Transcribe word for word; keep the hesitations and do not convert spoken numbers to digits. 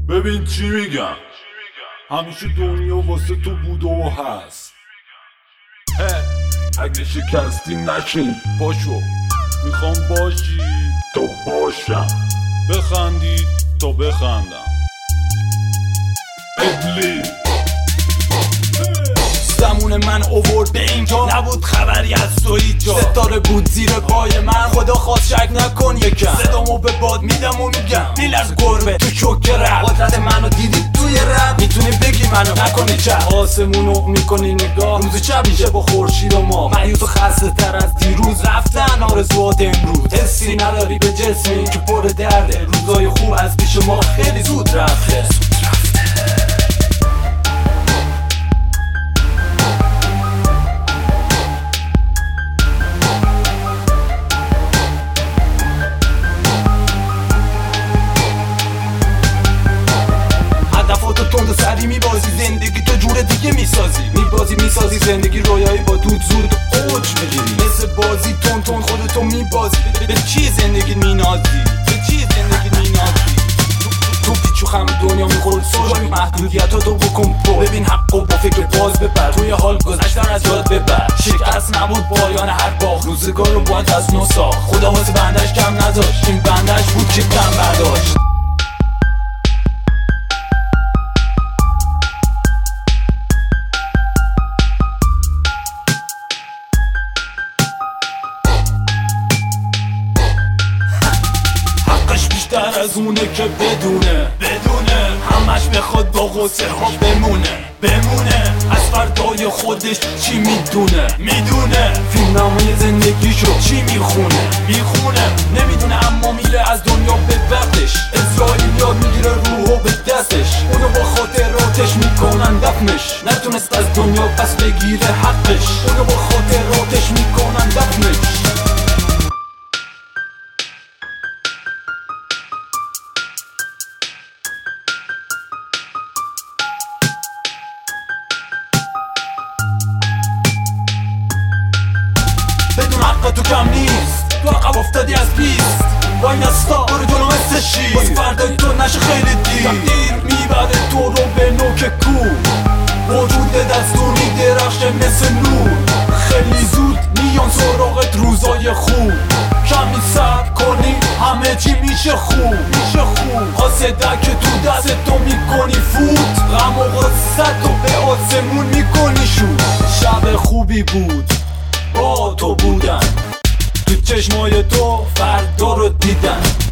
ببین چی میگم، همیشه دنیا واسه تو بوده و هست. اگه شکستی نشین پاشو، میخوام باشی تو باشم، بخندی تو بخندم. ابلی زمون من اوورد به اینجا، نبود خبری از تو اینجا. ستاره بود زیر پای من، خدا خواست شک نکن یکم. صدامو به باد میدم و میگم میلرز گربه تو چوک رپ. قدرت منو دیدی توی رپ، میتونی بگی منو نکنی چپ. آسمونو میکنی نگاه، روز شب میشه با خورشید و ماه. مایوس و خسته تر از دیروز رفتن آرزوات امروز. حسی نداری به جسمی که پر درده، روزای خوب از پیش ما خیلی زود رفته. سری میبازی زندگی تو جور دیگه میسازی، میبازی میسازی زندگی رویایی با دود زود اوج بگیری. مثل بازی تون تون خودتو میبازی، به چی زندگی مینازی، به چی زندگی مینازی. تو پیچو خم دنیا میخوری سوشال، محدودیت تو بکن پر. ببین حقو با فکر باز ببر، توی حال گذشتن از یاد ببر. شکست نبود پایان هر باخت، روزگار رو باید از نو ساخت. خدا واسه بندش کم نذاشت، این بندش بود که کم برداشت. بیشتر از اونه که بدونه بدونه همش بخواد با غصه ها بمونه بمونه از فردای خودش چی میدونه میدونه فیلم نمای زندگیشو چی میخونه میخونه نمیدونه اما میره از دنیا به وقتش. اسرائیل یاد میگیره روحو به دستش، اونو با خاطراتش میکنن دفنش. نتونست از دنیا پس بگیره حقش، اونو با خاطراتش میکنن دفنش. بدون حق تو کم نیست، تو عقب افتادی از پیست. وای نستا برو جلو مثل شیر، باز فردای تو نشه خیلی دیر. تقدیر میبره تو رو به نوک کور، وجود دستونی درخشه مثل نور. خیلی زود میان سراغت روزای خوب، کمی صبر کنی همه چی میشه خوب میشه خوب. حاسده که تو دست تو میکنی فوت، غم و غصت تو به آسمون میکنی شود. شب خوبی بود با تو بودن، تو چشمای تو فردا رو دیدن.